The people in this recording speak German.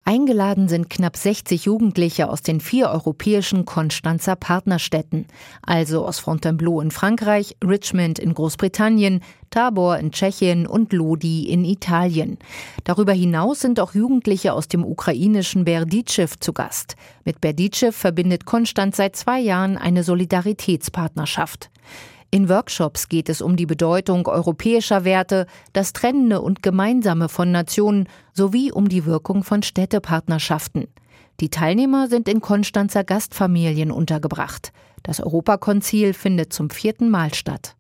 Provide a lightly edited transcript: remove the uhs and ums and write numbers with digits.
Eingeladen sind knapp 60 Jugendliche aus den 4 europäischen Konstanzer Partnerstädten, also aus Fontainebleau in Frankreich, Richmond in Großbritannien, Tabor in Tschechien und Lodi in Italien. Darüber hinaus sind auch Jugendliche aus dem ukrainischen Berdichev zu Gast. Mit Berdichev verbindet Konstanz seit 2 Jahren eine Solidaritätspartnerschaft. In Workshops geht es um die Bedeutung europäischer Werte, das Trennende und Gemeinsame von Nationen sowie um die Wirkung von Städtepartnerschaften. Die Teilnehmer sind in Konstanzer Gastfamilien untergebracht. Das Europakonzil findet zum 4. Mal statt.